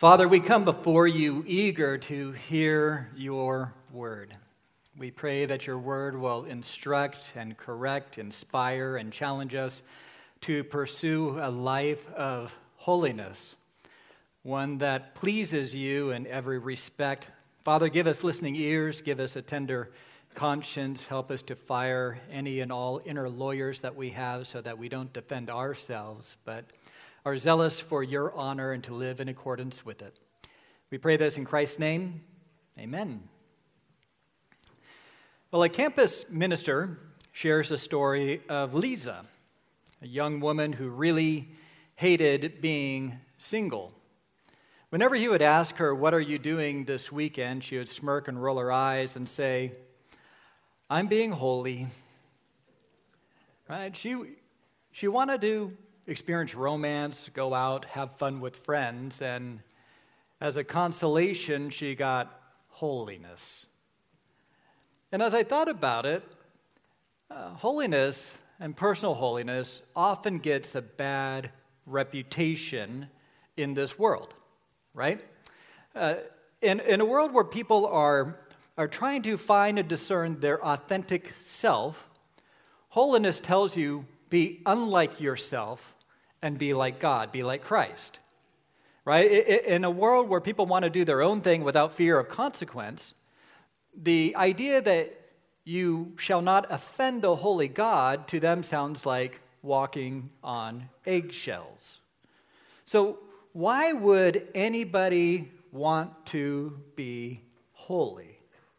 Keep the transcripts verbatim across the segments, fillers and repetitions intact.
Father, we come before you eager to hear your word. We pray that your word will instruct and correct, inspire and challenge us to pursue a life of holiness, one that pleases you in every respect. Father, give us listening ears, give us a tender conscience, help us to fire any and all inner lawyers that we have so that we don't defend ourselves, but are zealous for your honor and to live in accordance with it. We pray this in Christ's name. Amen. Well, a campus minister shares the story of Lisa, a young woman who really hated being single. Whenever he would ask her, "What are you doing this weekend?" she would smirk and roll her eyes and say, "I'm being holy." Right? She, she wanted to experience romance, go out, have fun with friends, and as a consolation, she got holiness. And as I thought about it, uh, holiness and personal holiness often gets a bad reputation in this world, right? Uh, in, in a world where people are, are trying to find and discern their authentic self, holiness tells you, be unlike yourself and be like God, be like Christ, right? In a world where people want to do their own thing without fear of consequence, the idea that you shall not offend a holy God to them sounds like walking on eggshells. So why would anybody want to be holy?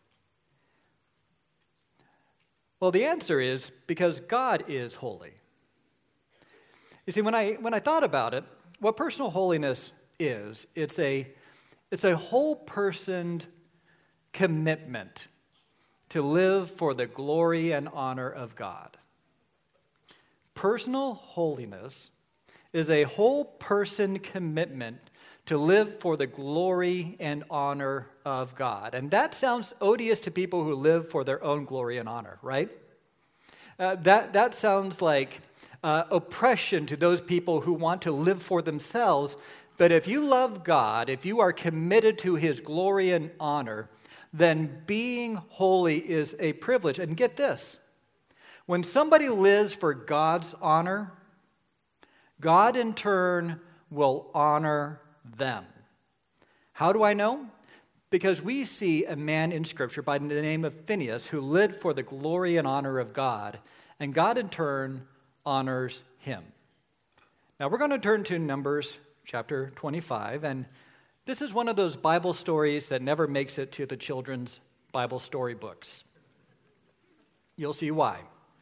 Well, the answer is because God is holy. You see, when I when I thought about it, what personal holiness is, it's a it's a whole-personed commitment to live for the glory and honor of God. Personal holiness is a whole-person commitment to live for the glory and honor of God. And that sounds odious to people who live for their own glory and honor, right? Uh, that, that sounds like uh, oppression to those people who want to live for themselves. But if you love God, if you are committed to His glory and honor, then being holy is a privilege. And get this, when somebody lives for God's honor, God in turn will honor them. How do I know? Because we see a man in Scripture by the name of Phineas who lived for the glory and honor of God, and God in turn honors him. Now we're going to turn to Numbers chapter twenty-five, and this is one of those Bible stories that never makes it to the children's Bible story books. You'll see why.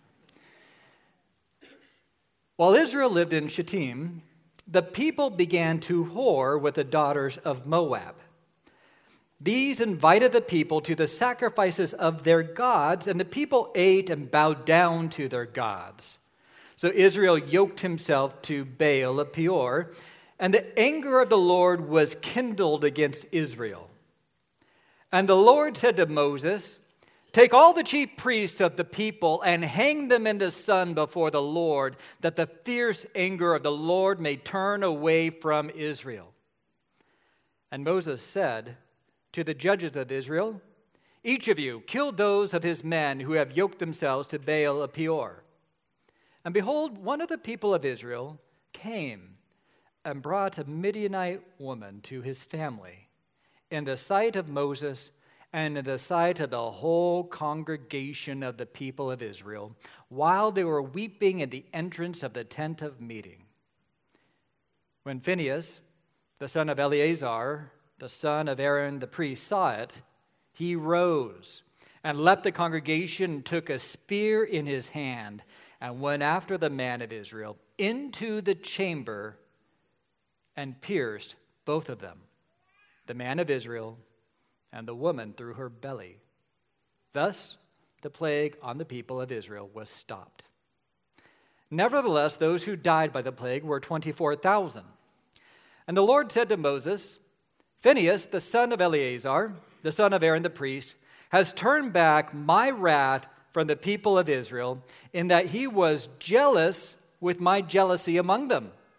While Israel lived in Shittim, the people began to whore with the daughters of Moab. These invited the people to the sacrifices of their gods, and the people ate and bowed down to their gods. So Israel yoked himself to Baal of Peor, and the anger of the Lord was kindled against Israel. And the Lord said to Moses, "Take all the chief priests of the people and hang them in the sun before the Lord, that the fierce anger of the Lord may turn away from Israel." And Moses said to the judges of Israel, "Each of you kill those of his men who have yoked themselves to Baal of Peor." And behold, one of the people of Israel came and brought a Midianite woman to his family in the sight of Moses and in the sight of the whole congregation of the people of Israel, while they were weeping in the entrance of the tent of meeting. When Phinehas, the son of Eleazar, the son of Aaron the priest, saw it, he rose and left the congregation and took a spear in his hand and went after the man of Israel into the chamber and pierced both of them, the man of Israel and the woman through her belly. Thus, the plague on the people of Israel was stopped. Nevertheless, those who died by the plague were twenty-four thousand. And the Lord said to Moses, "Phinehas, the son of Eleazar, the son of Aaron the priest, has turned back my wrath from the people of Israel, in that he was jealous with my jealousy among them.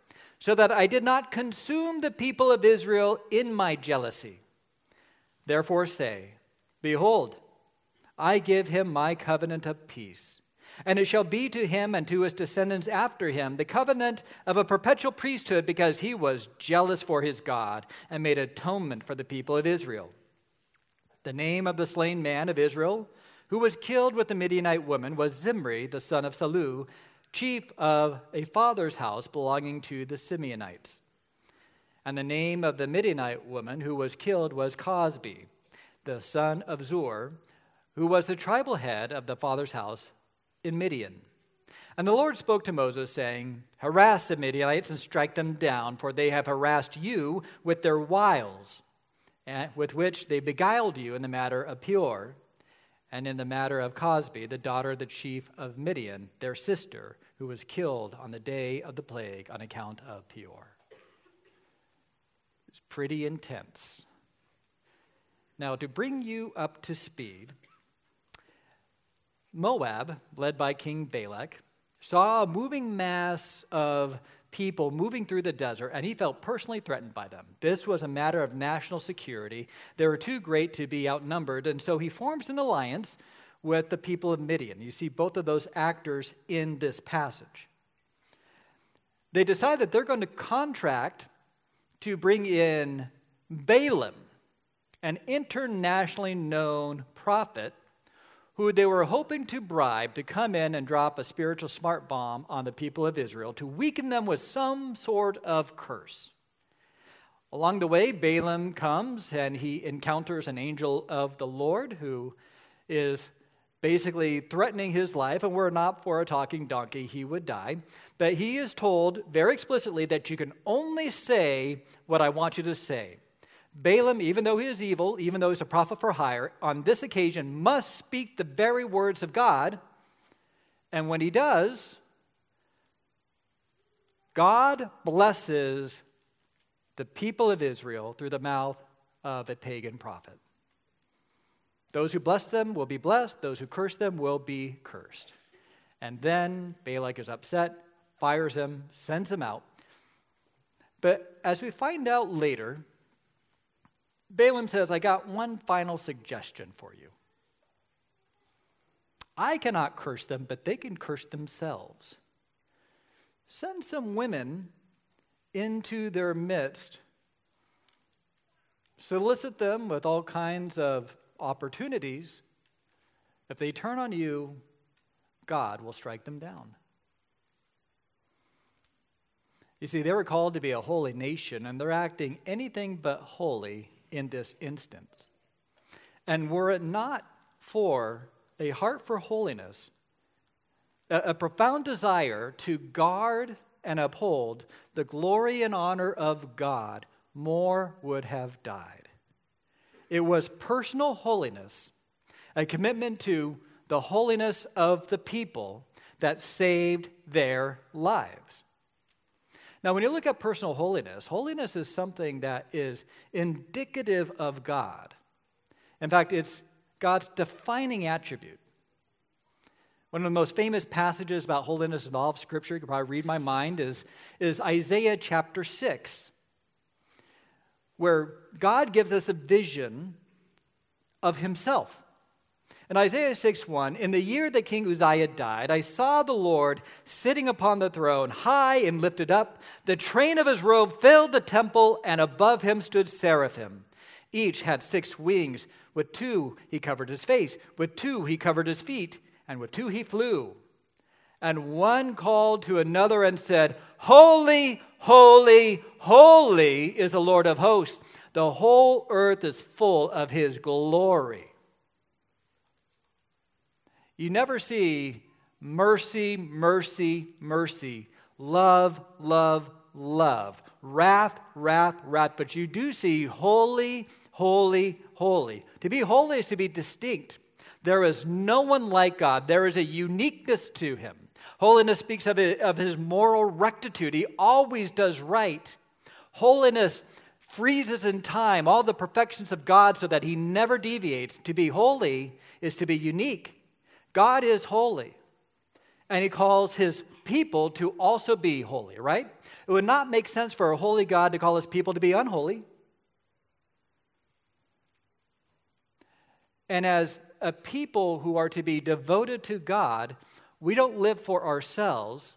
so that I did not consume the people of Israel in my jealousy. Therefore say, behold, I give him my covenant of peace. And it shall be to him and to his descendants after him the covenant of a perpetual priesthood, because he was jealous for his God and made atonement for the people of Israel. The name of the slain man of Israel, who was killed with the Midianite woman, was Zimri, the son of Salu, chief of a father's house belonging to the Simeonites. And the name of the Midianite woman who was killed was Cosbi, the son of Zur, who was the tribal head of the father's house in Midian. And the Lord spoke to Moses, saying, harass the Midianites and strike them down, for they have harassed you with their wiles, with which they beguiled you in the matter of Peor, and in the matter of Cosbi, the daughter of the chief of Midian, their sister, who was killed on the day of the plague on account of Peor. It's pretty intense. Now, to bring you up to speed, Moab, led by King Balak, saw a moving mass of people moving through the desert, and he felt personally threatened by them. This was a matter of national security. They were too great to be outnumbered, and so he forms an alliance with the people of Midian. You see both of those actors in this passage. They decide that they're going to contract to bring in Balaam, an internationally known prophet who they were hoping to bribe to come in and drop a spiritual smart bomb on the people of Israel to weaken them with some sort of curse. Along the way, Balaam comes and he encounters an angel of the Lord who is basically threatening his life, and were it not for a talking donkey, he would die. But he is told very explicitly that you can only say what I want you to say. Balaam, even though he is evil, even though he's a prophet for hire, on this occasion must speak the very words of God. And when he does, God blesses the people of Israel through the mouth of a pagan prophet. Those who bless them will be blessed. Those who curse them will be cursed. And then Balak is upset, fires him, sends him out. But as we find out later, Balaam says, I got one final suggestion for you. I cannot curse them, but they can curse themselves. Send some women into their midst, solicit them with all kinds of opportunities. If they turn on you, God will strike them down. You see, they were called to be a holy nation, and they're acting anything but holy in this instance. And were it not for a heart for holiness, a, a profound desire to guard and uphold the glory and honor of God, more would have died. It was personal holiness, a commitment to the holiness of the people that saved their lives. Now, when you look at personal holiness, holiness is something that is indicative of God. In fact, it's God's defining attribute. One of the most famous passages about holiness in all of Scripture, you can probably read my mind, is, is Isaiah chapter six, where God gives us a vision of himself. In Isaiah six one, in the year that King Uzziah died, I saw the Lord sitting upon the throne, high and lifted up. The train of his robe filled the temple, and above him stood seraphim. Each had six wings. With two he covered his face, with two he covered his feet, and with two he flew. And one called to another and said, Holy, holy, holy is the Lord of hosts. The whole earth is full of his glory. You never see mercy, mercy, mercy, love, love, love, wrath, wrath, wrath, but you do see holy, holy, holy. To be holy is to be distinct. There is no one like God. There is a uniqueness to him. Holiness speaks of, it, of his moral rectitude. He always does right. Holiness freezes in time all the perfections of God so that he never deviates. To be holy is to be unique. God is holy, and he calls his people to also be holy, right? It would not make sense for a holy God to call his people to be unholy. And as a people who are to be devoted to God, we don't live for ourselves.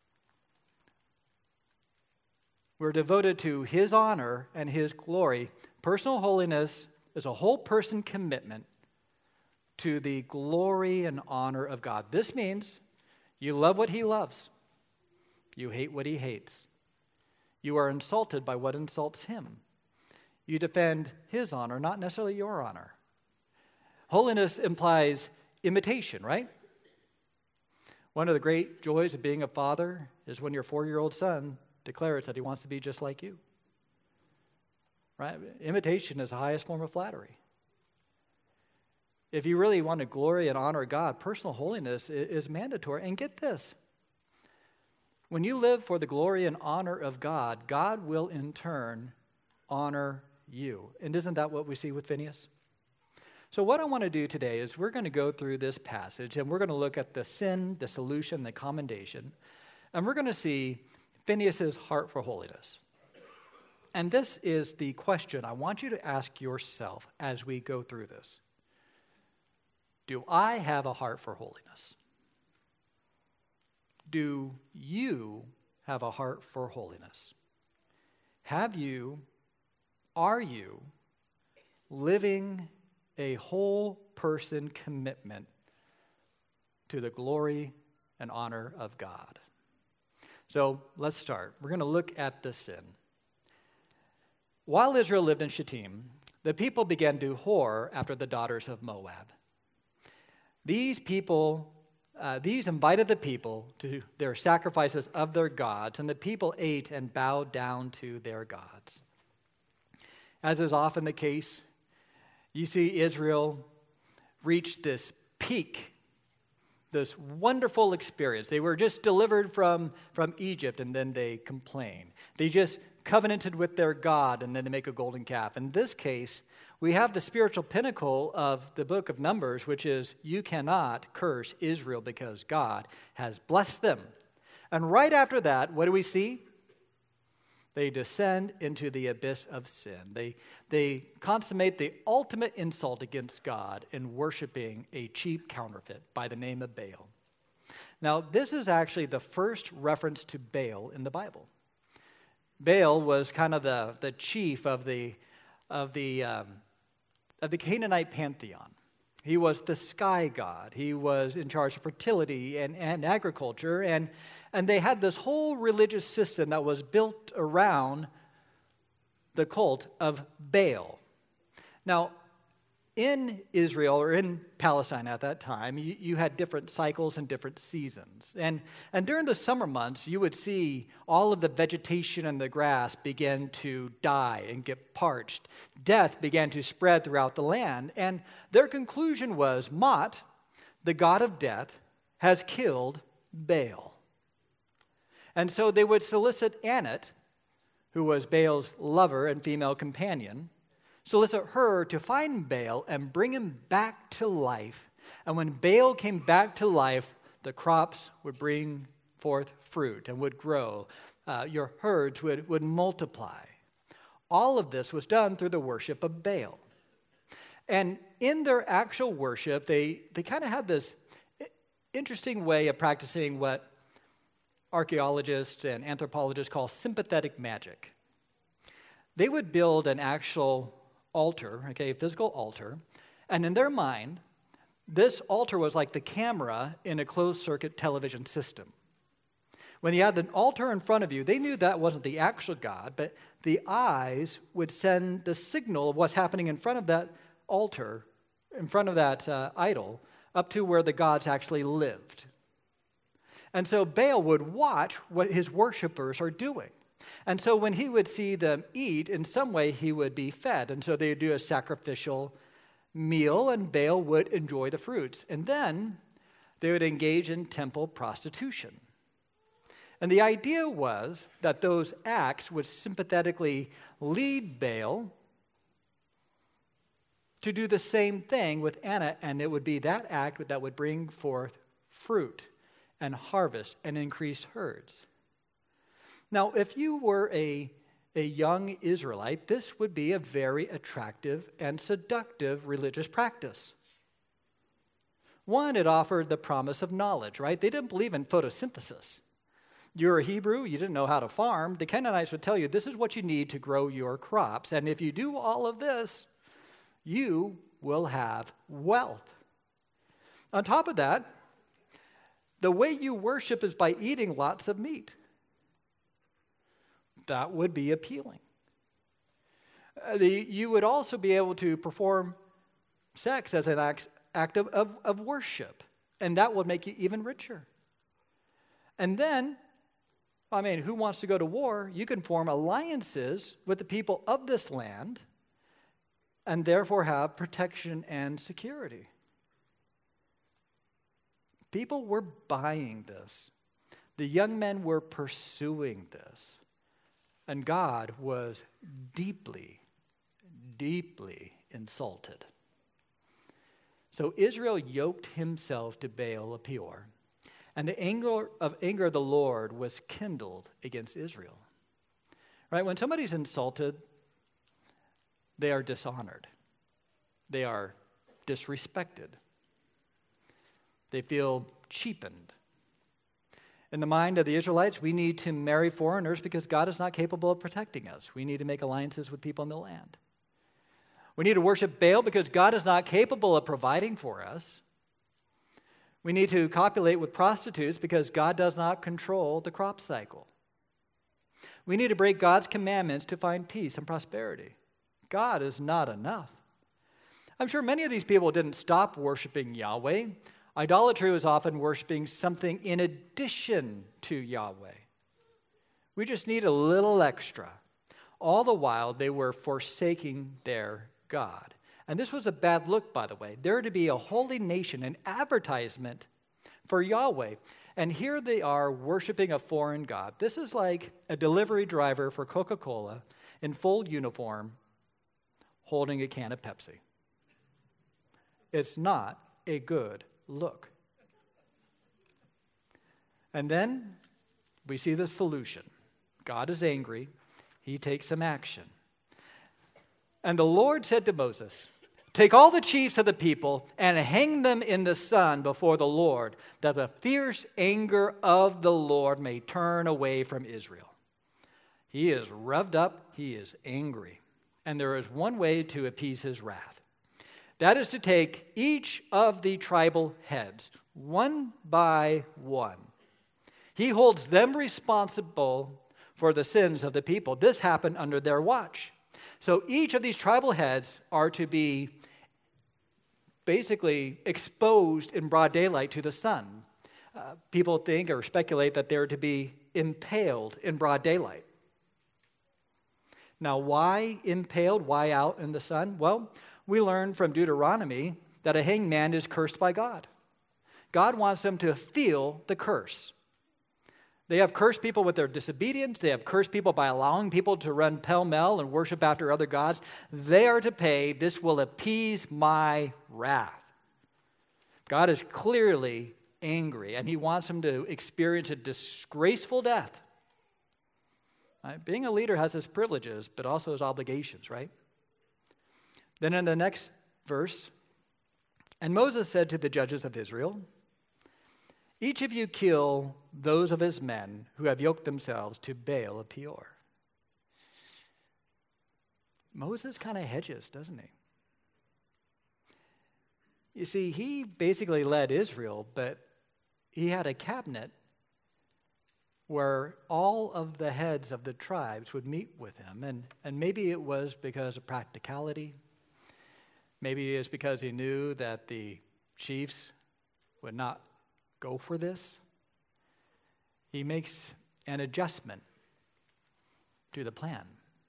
We're devoted to his honor and his glory. Personal holiness is a whole person commitment to the glory and honor of God. This means you love what he loves. You hate what he hates. You are insulted by what insults him. You defend his honor, not necessarily your honor. Holiness implies imitation, right? One of the great joys of being a father is when your four-year-old son declares that he wants to be just like you. Right? Imitation is the highest form of flattery. If you really want to glory and honor God, personal holiness is mandatory. And get this. When you live for the glory and honor of God, God will in turn honor you. And isn't that what we see with Phinehas? So what I want to do today is we're going to go through this passage and we're going to look at the sin, the solution, the commendation. And we're going to see Phinehas' heart for holiness. And this is the question I want you to ask yourself as we go through this. Do I have a heart for holiness? Do you have a heart for holiness? Have you, are you living a whole person commitment to the glory and honor of God? So let's start. We're going to look at the sin. While Israel lived in Shittim, the people began to whore after the daughters of Moab. These people, uh, these invited the people to their sacrifices of their gods, and the people ate and bowed down to their gods. As is often the case, you see Israel reach this peak, this wonderful experience. They were just delivered from, from Egypt, and then they complain. They just covenanted with their God, and then they make a golden calf. In this case, we have the spiritual pinnacle of the book of Numbers, which is you cannot curse Israel because God has blessed them. And right after that, what do we see? They descend into the abyss of sin. They, they consummate the ultimate insult against God in worshiping a cheap counterfeit by the name of Baal. Now, this is actually the first reference to Baal in the Bible. Baal was kind of the, the chief of the, of, the, um, of the Canaanite pantheon. He was the sky god. He was in charge of fertility and, and agriculture. And, and they had this whole religious system that was built around the cult of Baal. Now, in Israel or in Palestine at that time, you, you had different cycles and different seasons. And, and during the summer months, you would see all of the vegetation and the grass begin to die and get parched. Death began to spread throughout the land. And their conclusion was, Mot, the god of death, has killed Baal. And so they would solicit Anat, who was Baal's lover and female companion, solicit her to find Baal and bring him back to life. And when Baal came back to life, the crops would bring forth fruit and would grow. Uh, your herds would, would multiply. All of this was done through the worship of Baal. And in their actual worship, they, they kind of had this interesting way of practicing what archaeologists and anthropologists call sympathetic magic. They would build an actual altar, okay, a physical altar, and in their mind, this altar was like the camera in a closed-circuit television system. When you had an altar in front of you, they knew that wasn't the actual God, but the eyes would send the signal of what's happening in front of that altar, in front of that uh, idol, up to where the gods actually lived. And so Baal would watch what his worshipers are doing. And so when he would see them eat, in some way he would be fed. And so they would do a sacrificial meal, and Baal would enjoy the fruits. And then they would engage in temple prostitution. And the idea was that those acts would sympathetically lead Baal to do the same thing with Anna, and it would be that act that would bring forth fruit and harvest and increased herds. Now, if you were a, a young Israelite, this would be a very attractive and seductive religious practice. One, it offered the promise of knowledge, right? They didn't believe in photosynthesis. You're a Hebrew, you didn't know how to farm. The Canaanites would tell you, this is what you need to grow your crops. And if you do all of this, you will have wealth. On top of that, the way you worship is by eating lots of meat. That would be appealing. Uh, the, you would also be able to perform sex as an act, act of, of, of worship, and that would make you even richer. And then, I mean, who wants to go to war? You can form alliances with the people of this land and therefore have protection and security. People were buying this. The young men were pursuing this. And God was deeply, deeply insulted. So Israel yoked himself to Baal of Peor, and the anger of anger of the Lord was kindled against Israel. Right? When somebody's insulted, they are dishonored. They are disrespected. They feel cheapened. In the mind of the Israelites, we need to marry foreigners because God is not capable of protecting us. We need to make alliances with people in the land. We need to worship Baal because God is not capable of providing for us. We need to copulate with prostitutes because God does not control the crop cycle. We need to break God's commandments to find peace and prosperity. God is not enough. I'm sure many of these people didn't stop worshiping Yahweh. Idolatry was often worshiping something in addition to Yahweh. We just need a little extra. All the while, they were forsaking their God. And this was a bad look, by the way. They're to be a holy nation, an advertisement for Yahweh. And here they are worshiping a foreign god. This is like a delivery driver for Coca-Cola in full uniform holding a can of Pepsi. It's not a good look. And then we see the solution. God is angry. He takes some action. And the Lord said to Moses, take all the chiefs of the people and hang them in the sun before the Lord, that the fierce anger of the Lord may turn away from Israel. He is revved up. He is angry. And there is one way to appease his wrath. That is to take each of the tribal heads, one by one. He holds them responsible for the sins of the people. This happened under their watch. So each of these tribal heads are to be basically exposed in broad daylight to the sun. Uh, people think or speculate that they're to be impaled in broad daylight. Now, why impaled? Why out in the sun? Well, we learn from Deuteronomy that a hanged man is cursed by God. God wants them to feel the curse. They have cursed people with their disobedience. They have cursed people by allowing people to run pell-mell and worship after other gods. They are to pay. This will appease my wrath. God is clearly angry, and he wants them to experience a disgraceful death. Right? Being a leader has its privileges, but also its obligations, right? Then in the next verse, and Moses said to the judges of Israel, each of you kill those of his men who have yoked themselves to Baal of Peor. Moses kind of hedges, doesn't he? You see, he basically led Israel, but he had a cabinet where all of the heads of the tribes would meet with him. And, and maybe it was because of practicality. Maybe it's because he knew that the chiefs would not go for this. He makes an adjustment to the plan.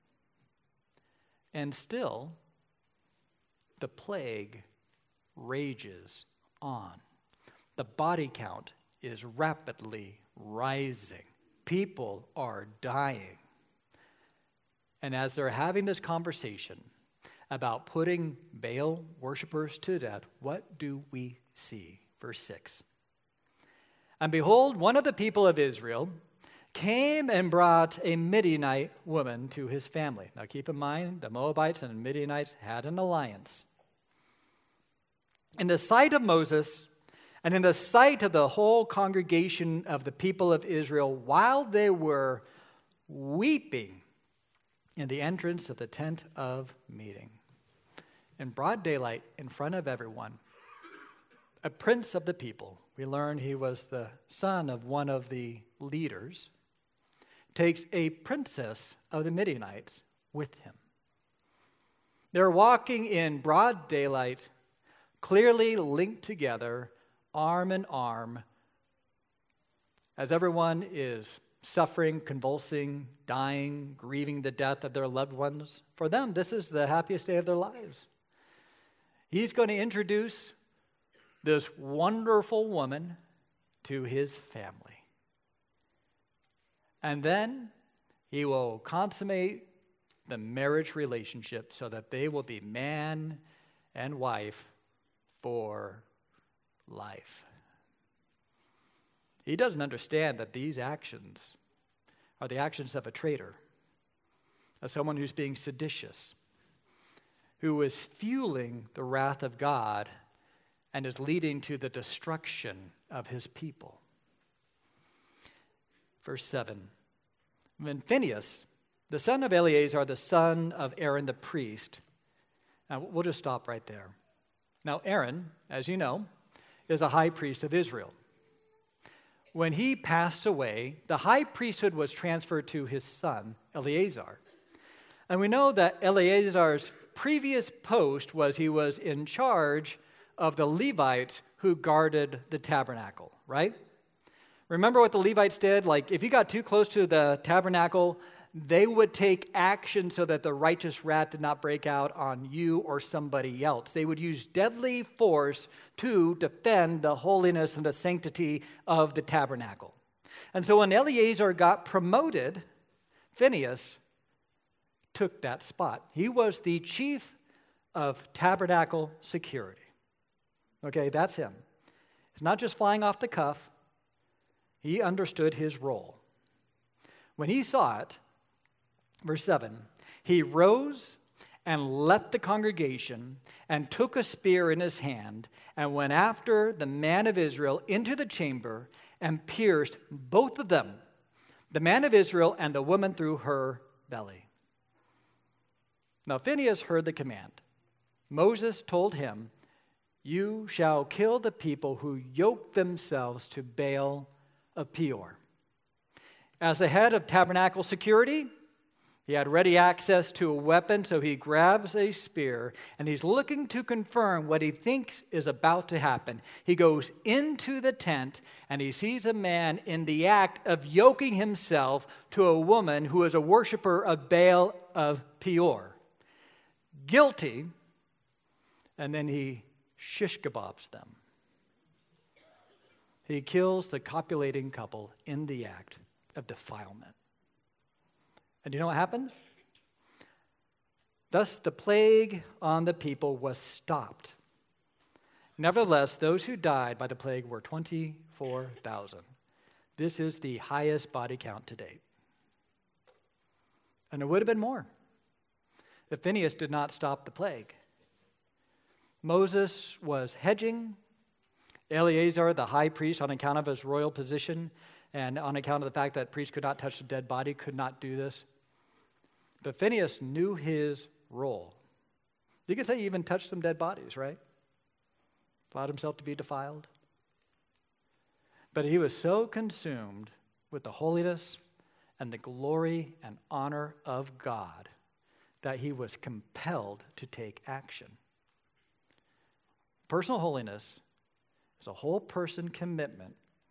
And still, the plague rages on. The body count is rapidly rising. People are dying. And as they're having this conversation about putting Baal worshipers to death, what do we see? Verse six. And behold, one of the people of Israel came and brought a Midianite woman to his family. Now keep in mind, the Moabites and the Midianites had an alliance. In the sight of Moses and in the sight of the whole congregation of the people of Israel, while they were weeping in the entrance of the tent of meeting, in broad daylight, in front of everyone, a prince of the people, we learn he was the son of one of the leaders, takes a princess of the Midianites with him. They're walking in broad daylight, clearly linked together, arm in arm, as everyone is suffering, convulsing, dying, grieving the death of their loved ones. For them, this is the happiest day of their lives. He's going to introduce this wonderful woman to his family. And then he will consummate the marriage relationship so that they will be man and wife for life. He doesn't understand that these actions are the actions of a traitor, of someone who's being seditious, who is fueling the wrath of God and is leading to the destruction of his people. Verse seven, when Phinehas, the son of Eleazar, the son of Aaron the priest, now we'll just stop right there. Now Aaron, as you know, is a high priest of Israel. When he passed away, the high priesthood was transferred to his son, Eleazar. And we know that Eleazar's previous post was he was in charge of the Levites who guarded the tabernacle, right? Remember what the Levites did? Like, if you got too close to the tabernacle, they would take action so that the righteous wrath did not break out on you or somebody else. They would use deadly force to defend the holiness and the sanctity of the tabernacle. And so when Eleazar got promoted, Phinehas took that spot. He was the chief of tabernacle security. Okay, that's him. It's not just flying off the cuff. He understood his role. When he saw it, verse seven, he rose and left the congregation and took a spear in his hand and went after the man of Israel into the chamber and pierced both of them, the man of Israel and the woman, through her belly. Now Phinehas heard the command. Moses told him, "You shall kill the people who yoke themselves to Baal of Peor." As the head of tabernacle security, he had ready access to a weapon, so he grabs a spear, and he's looking to confirm what he thinks is about to happen. He goes into the tent, and he sees a man in the act of yoking himself to a woman who is a worshiper of Baal of Peor. Guilty, and then he shish kebabs them. He kills the copulating couple in the act of defilement. And you know what happened? Thus the plague on the people was stopped. Nevertheless, those who died by the plague were twenty-four thousand. This is the highest body count to date. And it would have been more if Phinehas did not stop the plague. Moses was hedging. Eleazar, the high priest, on account of his royal position and on account of the fact that priests could not touch the dead body, could not do this. But Phinehas knew his role. You could say he even touched some dead bodies, right? Allowed himself to be defiled. But he was so consumed with the holiness and the glory and honor of God that he was compelled to take action. Personal holiness is a whole person commitment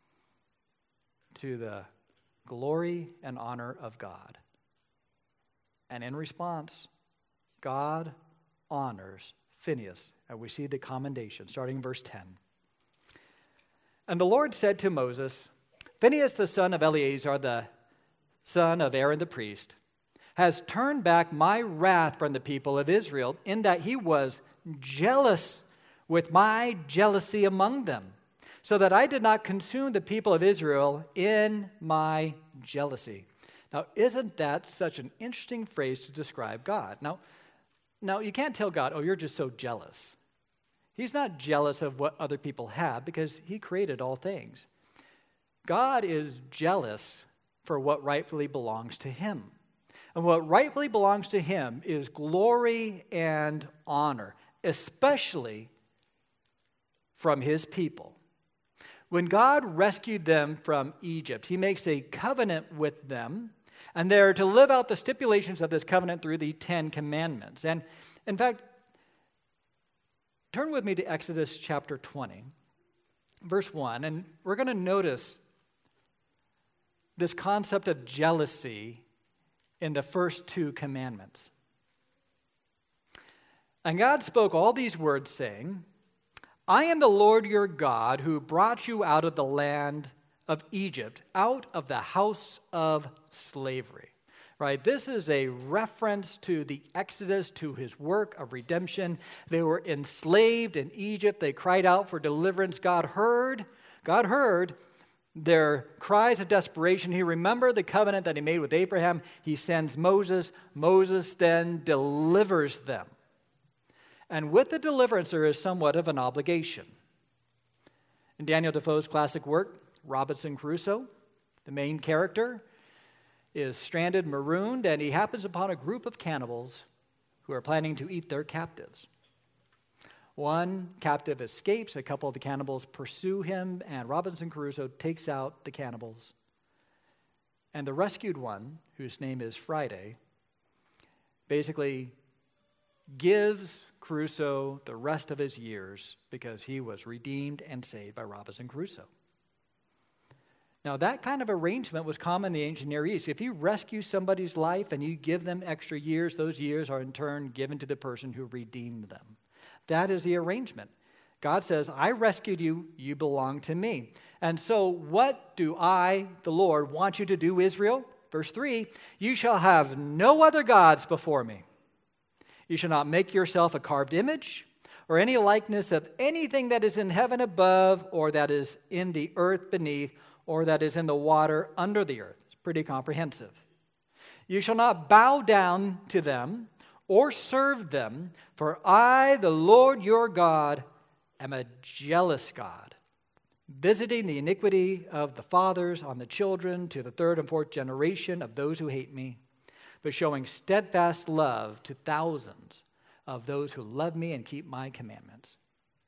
to the glory and honor of God. And in response, God honors Phinehas. And we see the commendation starting in verse ten. And the Lord said to Moses, "Phinehas, the son of Eleazar, the son of Aaron the priest, has turned back my wrath from the people of Israel, in that he was jealous with my jealousy among them. so that I did not consume the people of Israel in my jealousy. Now, isn't that such an interesting phrase to describe God? Now, now you can't tell God, oh, you're just so jealous. He's not jealous of what other people have because he created all things. God is jealous for what rightfully belongs to him. And what rightfully belongs to him is glory and honor, especially from his people. When God rescued them from Egypt, he makes a covenant with them, and they're to live out the stipulations of this covenant through the Ten Commandments. And in fact, turn with me to Exodus chapter twenty, verse one, and we're going to notice this concept of jealousy in the first two commandments. And God spoke all these words, saying, I am the Lord your God who brought you out of the land of Egypt, out of the house of slavery. Right? This is a reference to the Exodus, to his work of redemption. They were enslaved in Egypt. They cried out for deliverance. God heard. God heard their cries of desperation. He remembered the covenant that he made with Abraham. He sends Moses. Moses then delivers them. And with the deliverance, there is somewhat of an obligation. In Daniel Defoe's classic work, Robinson Crusoe, the main character, is stranded, marooned, and he happens upon a group of cannibals who are planning to eat their captives. One captive escapes, a couple of the cannibals pursue him, and Robinson Crusoe takes out the cannibals. And the rescued one, whose name is Friday, basically gives Crusoe the rest of his years because he was redeemed and saved by Robinson Crusoe. Now, that kind of arrangement was common in the ancient Near East. If you rescue somebody's life and you give them extra years, those years are in turn given to the person who redeemed them. That is the arrangement. God says, I rescued you, you belong to me. And so what do I, the Lord, want you to do, Israel? Verse three, you shall have no other gods before me. You shall not make yourself a carved image or any likeness of anything that is in heaven above or that is in the earth beneath or that is in the water under the earth. It's pretty comprehensive. You shall not bow down to them or serve them, for I, the Lord your God, am a jealous God, visiting the iniquity of the fathers on the children to the third and fourth generation of those who hate me, but showing steadfast love to thousands of those who love me and keep my commandments.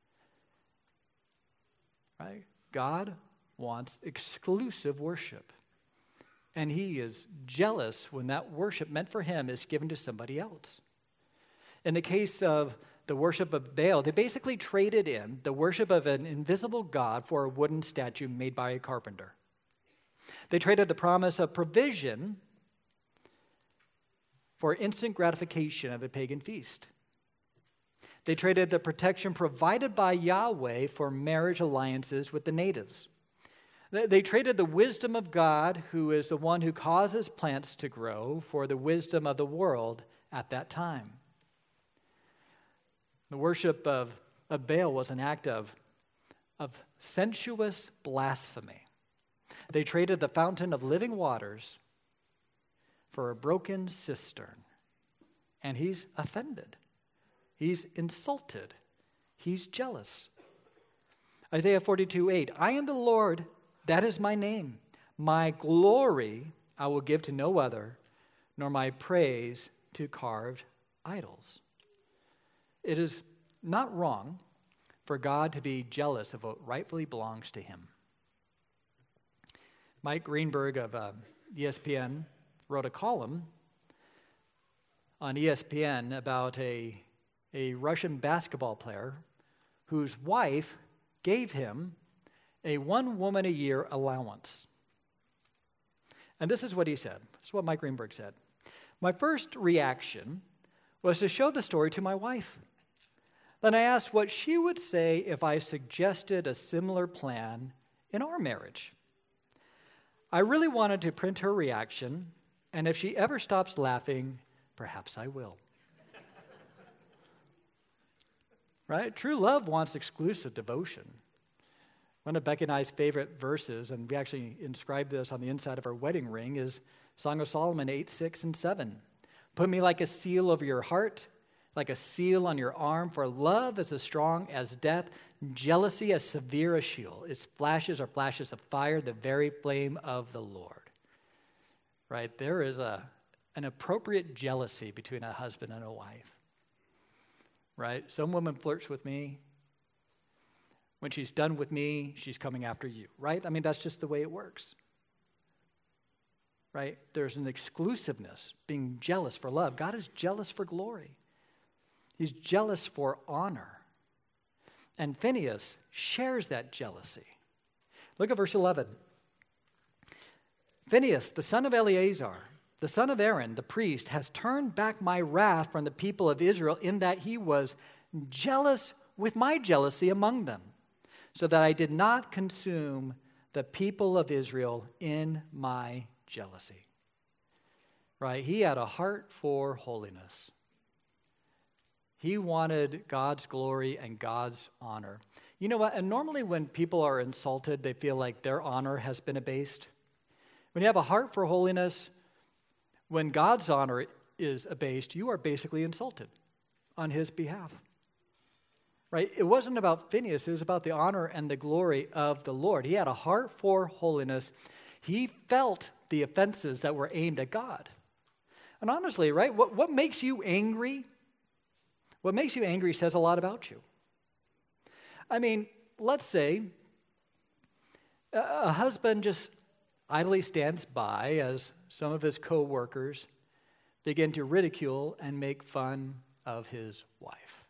Right? God wants exclusive worship. And he is jealous when that worship meant for him is given to somebody else. In the case of the worship of Baal, they basically traded in the worship of an invisible God for a wooden statue made by a carpenter. They traded the promise of provision for instant gratification of a pagan feast. They traded the protection provided by Yahweh for marriage alliances with the natives. They traded the wisdom of God, who is the one who causes plants to grow, for the wisdom of the world at that time. The worship of, of Baal was an act of, of sensuous blasphemy. They traded the fountain of living waters for a broken cistern. And he's offended. He's insulted. He's jealous. Isaiah forty-two eight, I am the Lord, that is my name. My glory I will give to no other, nor my praise to carved idols. It is not wrong for God to be jealous of what rightfully belongs to him. Mike Greenberg of uh, E S P N wrote a column on E S P N about a, a Russian basketball player whose wife gave him a one-woman-a-year allowance. And this is what he said. This is what Mike Greenberg said. My first reaction was to show the story to my wife. Then I asked what she would say if I suggested a similar plan in our marriage. I really wanted to print her reaction, and if she ever stops laughing, perhaps I will. Right? True love wants exclusive devotion. One of Becky and I's favorite verses, and we actually inscribed this on the inside of our wedding ring, is Song of Solomon eight, six, and seven. Put me like a seal over your heart, like a seal on your arm, for love is as strong as death, jealousy as severe as Sheol. Its flashes are flashes of fire, the very flame of the Lord. Right? There is a, an appropriate jealousy between a husband and a wife. Right? Some woman flirts with me. When she's done with me, she's coming after you, right? I mean, that's just the way it works, right? There's an exclusiveness, being jealous for love. God is jealous for glory. He's jealous for honor. And Phinehas shares that jealousy. Look at verse eleven. Phinehas, the son of Eleazar, the son of Aaron, the priest, has turned back my wrath from the people of Israel in that he was jealous with my jealousy among them, so that I did not consume the people of Israel in my jealousy. Right? He had a heart for holiness. He wanted God's glory and God's honor. You know what? And normally when people are insulted, they feel like their honor has been abased. When you have a heart for holiness, when God's honor is abased, you are basically insulted on his behalf. Right? It wasn't about Phinehas. It was about the honor and the glory of the Lord. He had a heart for holiness. He felt the offenses that were aimed at God. And honestly, right, what, what makes you angry, what makes you angry says a lot about you. I mean, let's say a, a husband just idly stands by as some of his co-workers begin to ridicule and make fun of his wife.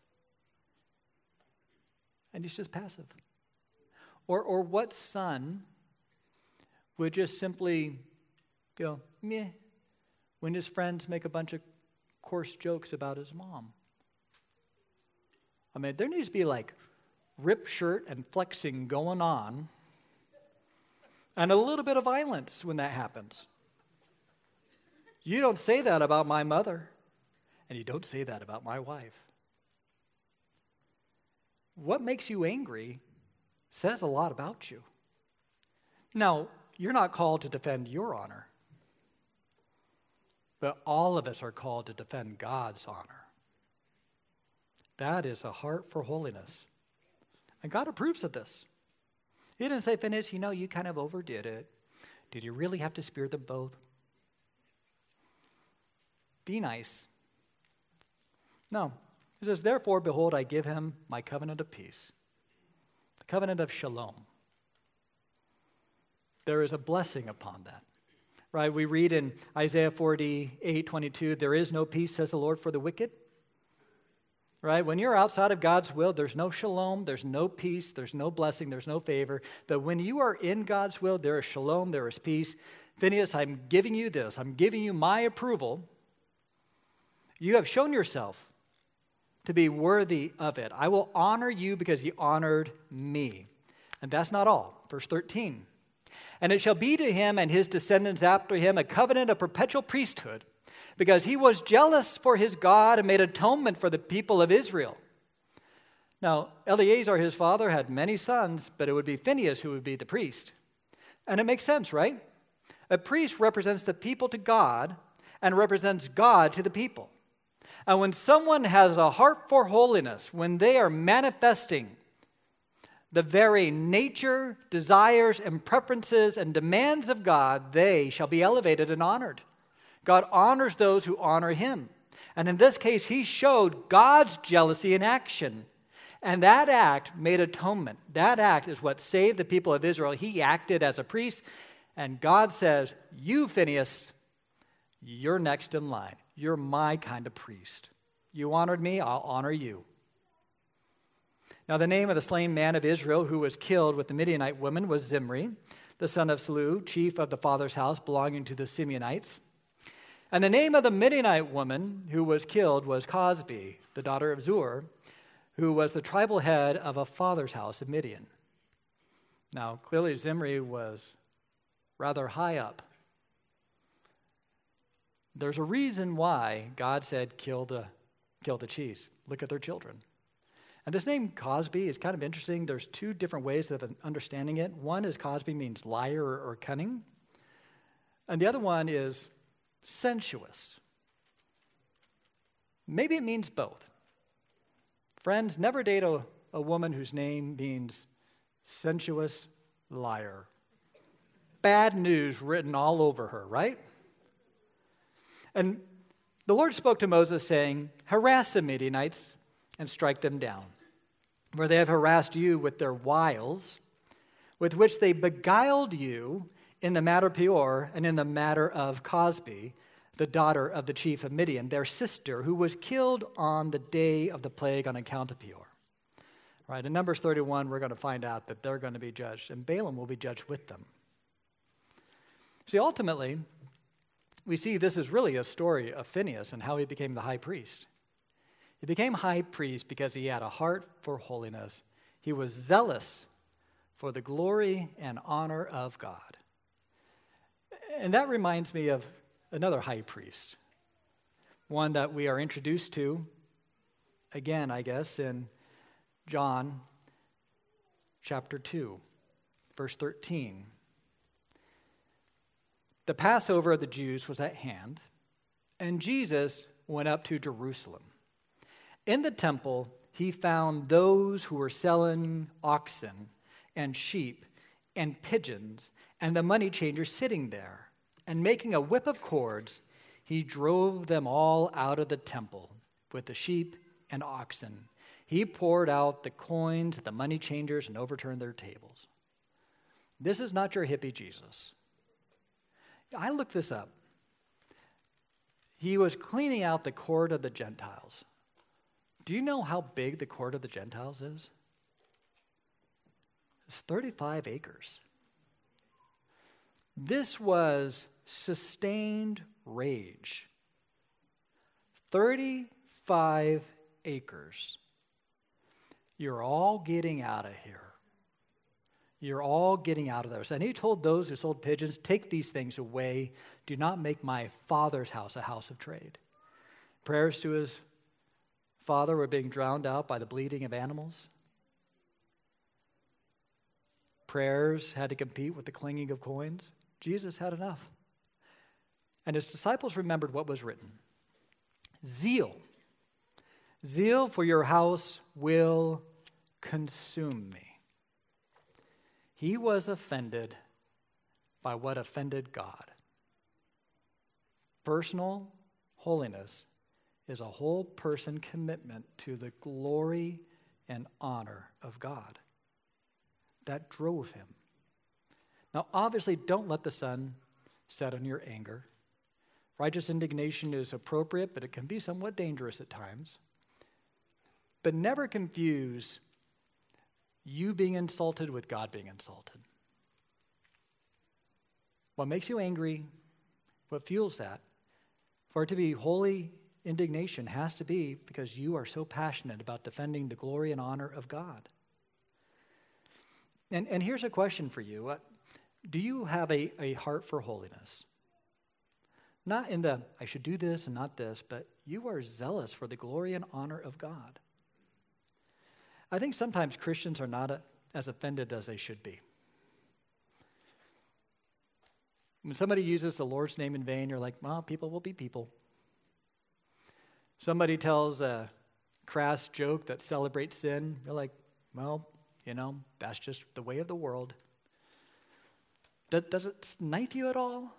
And he's just passive. Or or what son would just simply go, meh, when his friends make a bunch of coarse jokes about his mom? I mean, there needs to be like rip shirt and flexing going on, and a little bit of violence when that happens. You don't say that about my mother, and you don't say that about my wife. What makes you angry says a lot about you. Now, you're not called to defend your honor, but all of us are called to defend God's honor. That is a heart for holiness. And God approves of this. He didn't say, Phinehas, you know, you kind of overdid it. Did you really have to spear them both? Be nice. No. He says, therefore, behold, I give him my covenant of peace, the covenant of shalom. There is a blessing upon that. Right? We read in Isaiah forty-eight twenty-two, there is no peace, says the Lord, for the wicked. Right? When you're outside of God's will, there's no shalom, there's no peace, there's no blessing, there's no favor. But when you are in God's will, there is shalom, there is peace. Phinehas, I'm giving you this. I'm giving you my approval. You have shown yourself to be worthy of it. I will honor you because you honored me. And that's not all. Verse thirteen. And it shall be to him and his descendants after him a covenant of perpetual priesthood, because he was jealous for his God and made atonement for the people of Israel. Now, Eleazar, his father, had many sons, but it would be Phinehas who would be the priest. And it makes sense, right? A priest represents the people to God and represents God to the people. And when someone has a heart for holiness, when they are manifesting the very nature, desires, and preferences and demands of God, they shall be elevated and honored. God honors those who honor him. And in this case, he showed God's jealousy in action. And that act made atonement. That act is what saved the people of Israel. He acted as a priest. And God says, you, Phinehas, you're next in line. You're my kind of priest. You honored me, I'll honor you. Now, the name of the slain man of Israel who was killed with the Midianite woman was Zimri, the son of Salu, chief of the father's house belonging to the Simeonites. And the name of the Midianite woman who was killed was Cosbi, the daughter of Zur, who was the tribal head of a father's house in Midian. Now, clearly Zimri was rather high up. There's a reason why God said, kill the, kill the chiefs. Look at their children. And this name Cosby is kind of interesting. There's two different ways of understanding it. One is Cosby means liar or cunning. And the other one is sensuous. Maybe it means both. Friends, never date a, a woman whose name means sensuous liar. Bad news written all over her, right? And the Lord spoke to Moses saying, harass the Midianites and strike them down, for they have harassed you with their wiles, with which they beguiled you in the matter of Peor and in the matter of Cosby, the daughter of the chief of Midian, their sister, who was killed on the day of the plague on account of Peor. Right, in Numbers thirty-one, we're going to find out that they're going to be judged, and Balaam will be judged with them. See, ultimately, we see this is really a story of Phinehas and how he became the high priest. He became high priest because he had a heart for holiness. He was zealous for the glory and honor of God. And that reminds me of another high priest, one that we are introduced to, again, I guess, in John chapter two, verse thirteen. The Passover of the Jews was at hand, and Jesus went up to Jerusalem. In the temple, he found those who were selling oxen and sheep and pigeons and the money changers sitting there. And making a whip of cords, he drove them all out of the temple with the sheep and oxen. He poured out the coins of the money changers and overturned their tables. This is not your hippie Jesus. I looked this up. He was cleaning out the court of the Gentiles. Do you know how big the court of the Gentiles is? It's thirty-five acres. This was sustained rage. thirty-five acres. You're all getting out of here. You're all getting out of there. And he told those who sold pigeons, take these things away. Do not make my Father's house a house of trade. Prayers to his father were being drowned out by the bleating of animals. Prayers had to compete with the clinging of coins. Jesus had enough. And his disciples remembered what was written. Zeal. Zeal for your house will consume me. He was offended by what offended God. Personal holiness is a whole person commitment to the glory and honor of God. That drove him. Now, obviously, don't let the sun set on your anger. Righteous indignation is appropriate, but it can be somewhat dangerous at times. But never confuse you being insulted with God being insulted. What makes you angry, what fuels that, for it to be holy indignation has to be because you are so passionate about defending the glory and honor of God. And, and here's a question for you. Do you have a, a heart for holiness? Not in the, I should do this and not this, but you are zealous for the glory and honor of God. I think sometimes Christians are not a, as offended as they should be. When somebody uses the Lord's name in vain, you're like, well, people will be people. Somebody tells a crass joke that celebrates sin, you're like, well, you know, that's just the way of the world. Does, does it knife you at all?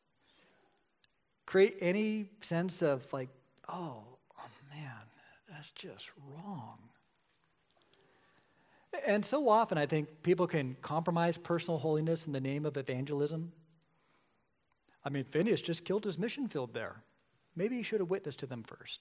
Create any sense of like, oh, oh man, that's just wrong. And so often I think people can compromise personal holiness in the name of evangelism. I mean, Phinehas just killed his mission field there. Maybe he should have witnessed to them first.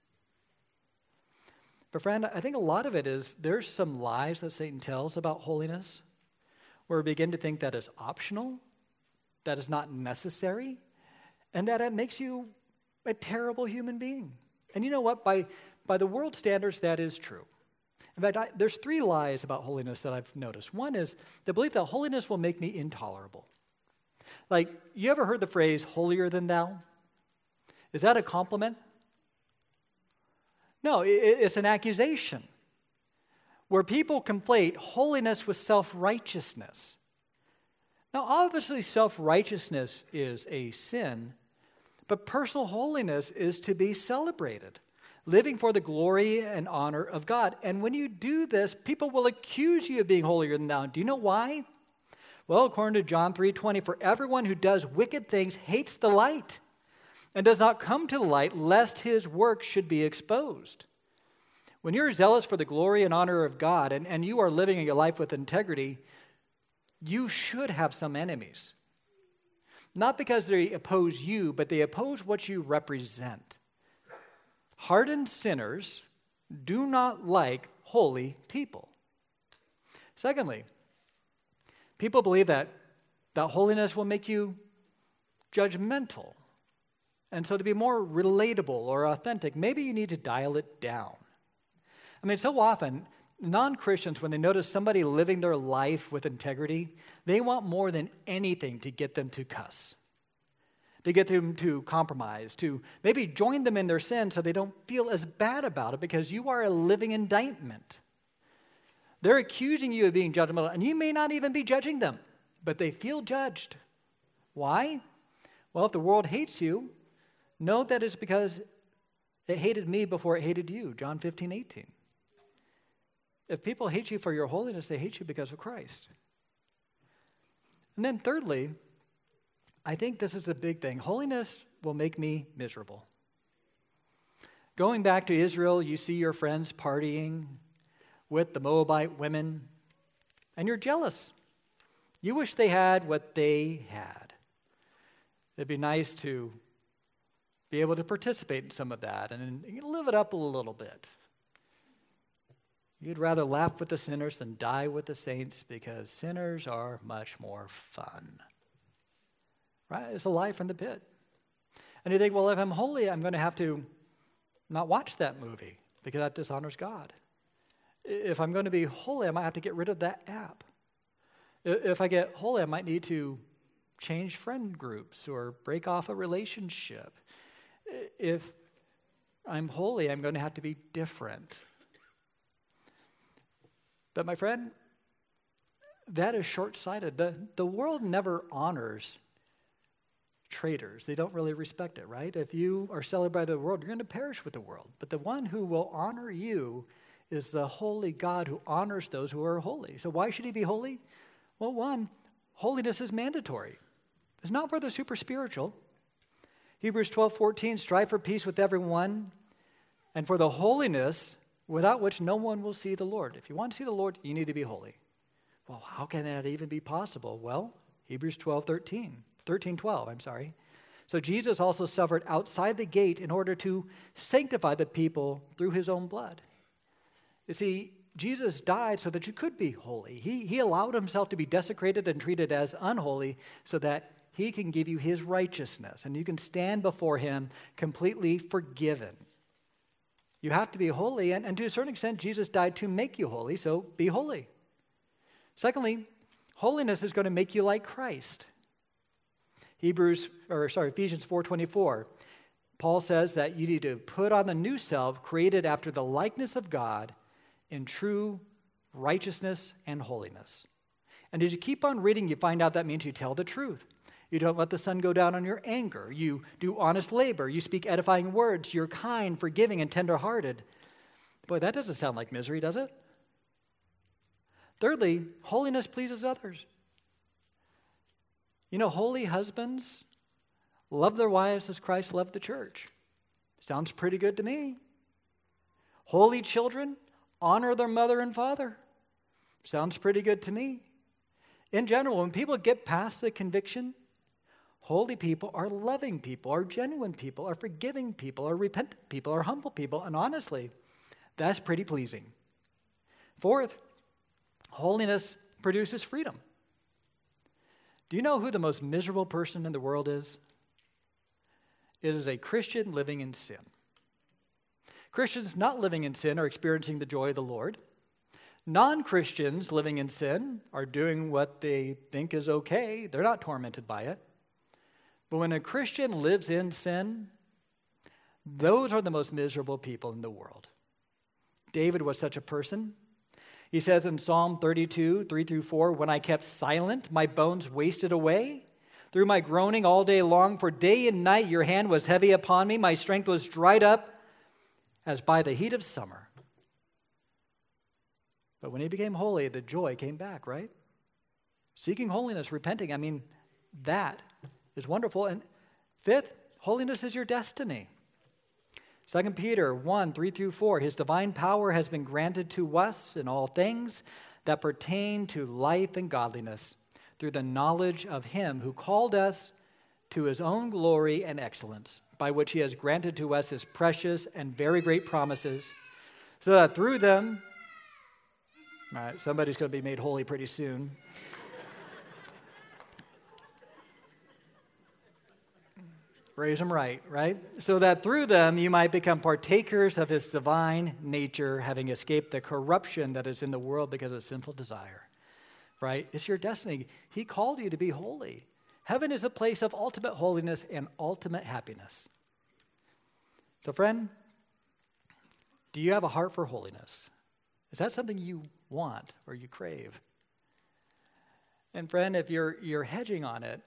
But friend, I think a lot of it is there's some lies that Satan tells about holiness where we begin to think that is optional, that is not necessary, and that it makes you a terrible human being. And you know what? By, by the world standards, that is true. In fact, I, there's three lies about holiness that I've noticed. One is the belief that holiness will make me intolerable. Like, you ever heard the phrase, holier than thou? Is that a compliment? No, it, it's an accusation. where people conflate holiness with self-righteousness. Now, obviously, self-righteousness is a sin, but personal holiness is to be celebrated, living for the glory and honor of God. And when you do this, people will accuse you of being holier than thou. Do you know why? Well, according to John three twenty, for everyone who does wicked things hates the light and does not come to the light, lest his work should be exposed. When you're zealous for the glory and honor of God, and, and you are living your life with integrity, you should have some enemies. Not because they oppose you, but they oppose what you represent. Hardened sinners do not like holy people. Secondly, people believe that, that holiness will make you judgmental. And so to be more relatable or authentic, maybe you need to dial it down. I mean, so often, non-Christians, when they notice somebody living their life with integrity, they want more than anything to get them to cuss, to get them to compromise, to maybe join them in their sin so they don't feel as bad about it because you are a living indictment. They're accusing you of being judgmental, and you may not even be judging them, but they feel judged. Why? Well, if the world hates you, know that it's because it hated me before it hated you, John fifteen eighteen. If people hate you for your holiness, they hate you because of Christ. And then thirdly, I think this is a big thing. Holiness will make me miserable. Going back to Israel, you see your friends partying with the Moabite women, and you're jealous. You wish they had what they had. It'd be nice to be able to participate in some of that and live it up a little bit. You'd rather laugh with the sinners than die with the saints because sinners are much more fun. Right? It's a lie from the pit. And you think, well, if I'm holy, I'm going to have to not watch that movie because that dishonors God. If I'm going to be holy, I might have to get rid of that app. If I get holy, I might need to change friend groups or break off a relationship. If I'm holy, I'm going to have to be different. But my friend, that is short-sighted. The, the world never honors traitors. They don't really respect it, right? If you are celebrated by the world, you're going to perish with the world. But the one who will honor you is the holy God who honors those who are holy. So why should he be holy? Well, one, holiness is mandatory. It's not for the super spiritual. Hebrews twelve fourteen, strive for peace with everyone and for the holiness without which no one will see the Lord. If you want to see the Lord, you need to be holy. Well, how can that even be possible? Well, Hebrews twelve thirteen, thirteen twelve, I'm sorry. So Jesus also suffered outside the gate in order to sanctify the people through his own blood. You see, Jesus died so that you could be holy. He, he allowed himself to be desecrated and treated as unholy so that he can give you his righteousness and you can stand before him completely forgiven. You have to be holy, and, and to a certain extent, Jesus died to make you holy, so be holy. Secondly, holiness is going to make you like Christ. Hebrews, or sorry, Ephesians four twenty-four. Paul says that you need to put on the new self, created after the likeness of God, in true righteousness and holiness. And as you keep on reading, you find out that means you tell the truth. You don't let the sun go down on your anger. You do honest labor. You speak edifying words. You're kind, forgiving, and tenderhearted. Boy, that doesn't sound like misery, does it? Thirdly, holiness pleases others. You know, holy husbands love their wives as Christ loved the church. Sounds pretty good to me. Holy children honor their mother and father. Sounds pretty good to me. In general, when people get past the conviction, holy people are loving people, are genuine people, are forgiving people, are repentant people, are humble people, and honestly, that's pretty pleasing. Fourth, holiness produces freedom. Do you know who the most miserable person in the world is? It is a Christian living in sin. Christians not living in sin are experiencing the joy of the Lord. Non-Christians living in sin are doing what they think is okay. They're not tormented by it. But when a Christian lives in sin, those are the most miserable people in the world. David was such a person. He says in Psalm thirty-two, three through four, when I kept silent, my bones wasted away through my groaning all day long. For day and night your hand was heavy upon me. My strength was dried up as by the heat of summer. But when he became holy, the joy came back, right? Seeking holiness, repenting, I mean, that is wonderful. And fifth, holiness is your destiny. Second Peter one, three through four, his divine power has been granted to us in all things that pertain to life and godliness through the knowledge of him who called us to his own glory and excellence, by which he has granted to us his precious and very great promises, so that through them, all right, somebody's going to be made holy pretty soon. Raise them right, right? So that through them you might become partakers of his divine nature, having escaped the corruption that is in the world because of sinful desire, right? It's your destiny. He called you to be holy. Heaven is a place of ultimate holiness and ultimate happiness. So friend, do you have a heart for holiness? Is that something you want or you crave? And friend, if you're you're hedging on it,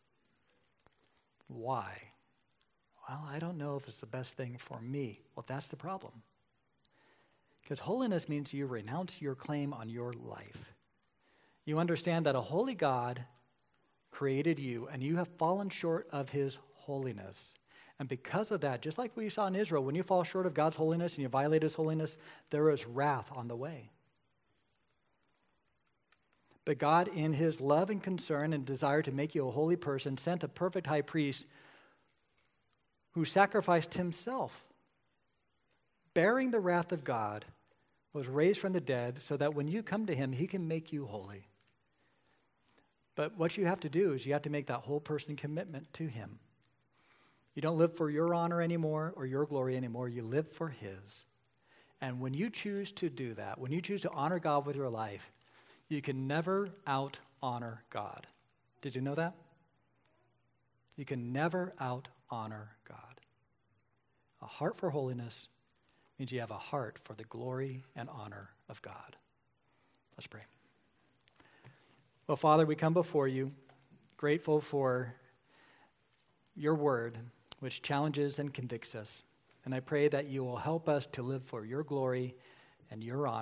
why? Well, I don't know if it's the best thing for me. Well, that's the problem. Because holiness means you renounce your claim on your life. You understand that a holy God created you, and you have fallen short of his holiness. And because of that, just like we saw in Israel, when you fall short of God's holiness and you violate his holiness, there is wrath on the way. But God, in his love and concern and desire to make you a holy person, sent a perfect high priest who sacrificed himself, bearing the wrath of God, was raised from the dead so that when you come to him, he can make you holy. But what you have to do is you have to make that whole person commitment to him. You don't live for your honor anymore or your glory anymore. You live for his. And when you choose to do that, when you choose to honor God with your life, you can never out-honor God. Did you know that? You can never out-honor God. A heart for holiness means you have a heart for the glory and honor of God. Let's pray. Well, Father, we come before you, grateful for your word, which challenges and convicts us. And I pray that you will help us to live for your glory and your honor.